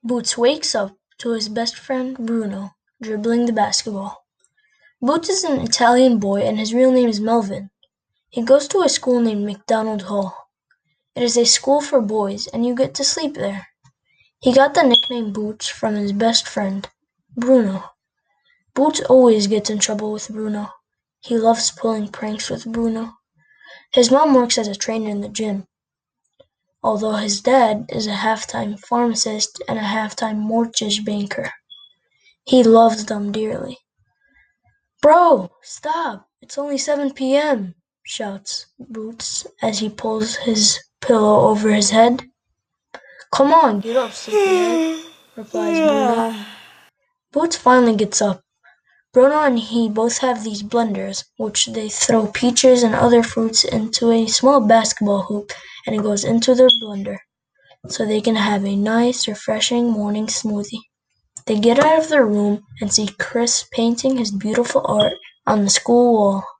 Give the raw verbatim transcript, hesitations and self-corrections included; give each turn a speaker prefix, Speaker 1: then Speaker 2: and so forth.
Speaker 1: Boots wakes up to his best friend Bruno dribbling the basketball. Boots is an Italian boy and his real name is Melvin. He goes to a school named McDonald Hall. It is a school for boys and you get to sleep there. He got the nickname Boots from his best friend, Bruno. Boots always gets in trouble with Bruno. He loves pulling pranks with Bruno. His mom works as a trainer in the gym, although his dad is a half-time pharmacist and a half-time mortgage banker. He loves them dearly. "Bro, stop! It's only seven p m" shouts Boots as he pulls his pillow over his head. "Come on, get up, sleepyhead," replies Bruno. Boots finally gets up. Bruno and he both have these blenders, which they throw peaches and other fruits into a small basketball hoop and it goes into their blender, so they can have a nice, refreshing morning smoothie. They get out of their room and see Chris painting his beautiful art on the school wall.